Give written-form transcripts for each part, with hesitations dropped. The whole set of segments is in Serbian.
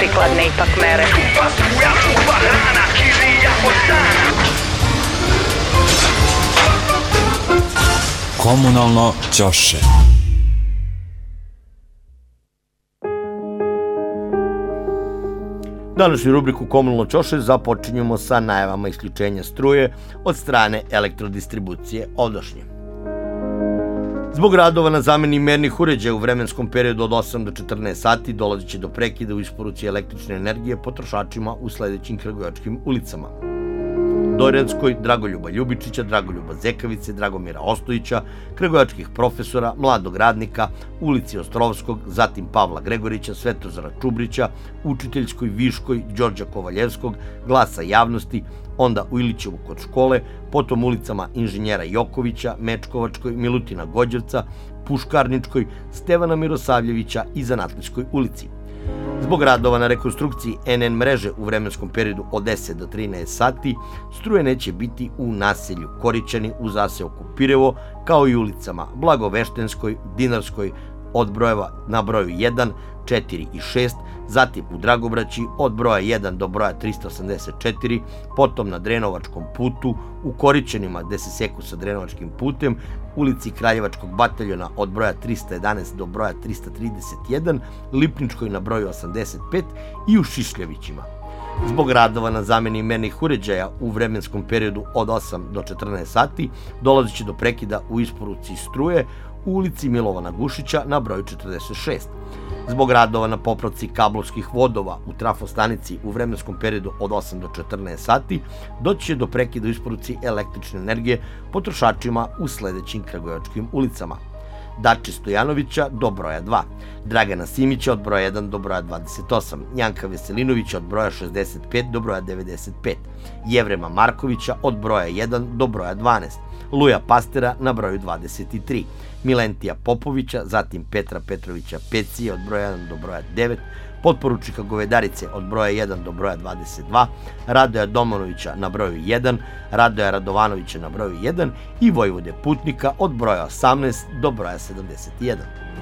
prikladne ipak mere. Skupa struja, skupa hrana, kirija od dana. Komunalno ćoše. Današnju rubriku Komunalno ćoše započinjemo sa najavama isključenja struje od strane elektrodistribucije Odošnje. Zbog radova na zameni mernih uređaja u vremenskom periodu od 8 do 14 sati dolazit će do prekida u isporuci električne energije potrošačima u sledećim kragujevačkim ulicama: Dojredskoj, Dragoljuba Ljubičića, Dragoljuba Zekavice, Dragomira Ostojića, Kragujevačkih profesora, Mladog radnika, ulici Ostrovskog, zatim Pavla Gregorića, Svetozara Čubrića, Učiteljskoj, Viškoj, Đorđa Kovaljevskog, Glasa javnosti, onda u Ilićevu kod škole, potom ulicama Inženjera Jokovića, Mečkovačkoj, Milutina Gođevca, Puškarničkoj, Stevana Mirosavljevića i Zanatlijskoj ulici. Zbog radova na rekonstrukciji NN mreže u vremenskom periodu od 10 do 13 sati, struje neće biti u naselju Korićani u zaseoku Pirevo, kao i ulicama Blagoveštenskoj, Dinarskoj od brojeva na broju 1, 4 i 6, zatim u Dragobraći od broja 1 do broja 384, potom na Drenovačkom putu, u Korićanima gde se seku sa Drenovačkim putem, ulici Kraljevačkog bataljona od broja 311 do broja 331, Lipničkoj na broju 85 i u Šišljevićima. Zbog radova na zameni mernih uređaja u vremenskom periodu od 8 do 14 sati dolazit će do prekida u isporuci struje u ulici Milovana Gušića na broju 46. Zbog radova na popravci kablovskih vodova u trafostanici u vremenskom periodu od 8 do 14 sati doći će do prekida u isporuci električne energije potrošačima u sledećim kragujevačkim ulicama: Dače Stojanovića do broja 2, Dragana Simića od broja 1 do broja 28, Janka Veselinovića od broja 65 do broja 95, Jevrema Markovića od broja 1 do broja 12, Luja Pastera na broju 23, Milentija Popovića, zatim Petra Petrovića Pecije od broja 1 do broja 9, potporučnika Govedarice od broja 1 do broja 22, Radoja Domanovića na broju 1, Radoja Radovanovića na broju 1 i Vojvode Putnika od broja 18 do broja 71.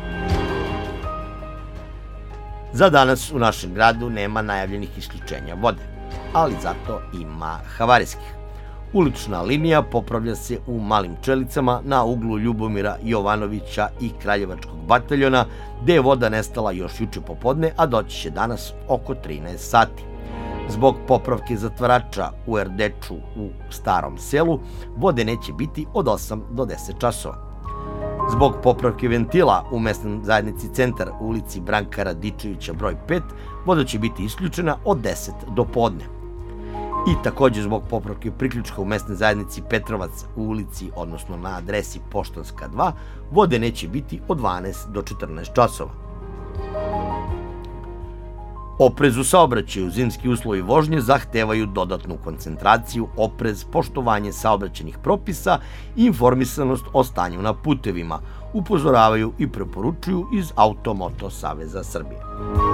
Za danas u našem gradu nema najavljenih isključenja vode, ali zato ima havarijskih. Ulična linija popravlja se u Malim Čelicama na uglu Ljubomira Jovanovića i Kraljevačkog bataljona, gde je voda nestala još juče popodne, a doći će danas oko 13 sati. Zbog popravke zatvarača u Erdeču u Starom selu, vode neće biti od 8 do 10 časova. Zbog popravke ventila u mesnoj zajednici Centar u ulici Branka Radičevića broj 5, voda će biti isključena od 10 do podne. I takođe zbog popravke priključka u mesnoj zajednici Petrovac u ulici, odnosno na adresi Poštanska 2, vode neće biti od 12 do 14 časova. Oprez u saobraćaju, zimski uslovi vožnje zahtevaju dodatnu koncentraciju, oprez, poštovanje saobraćajnih propisa i informisanost o stanju na putevima, upozoravaju i preporučuju iz Automoto Saveza Srbije.